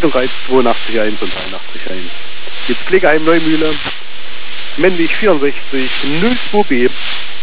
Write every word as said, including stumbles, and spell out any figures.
Leitung reizt zweiundachtzig eins und einundachtzig eins. Jetzt Klickerheim Neumühle, männlich vierundsechzig, null zwei B.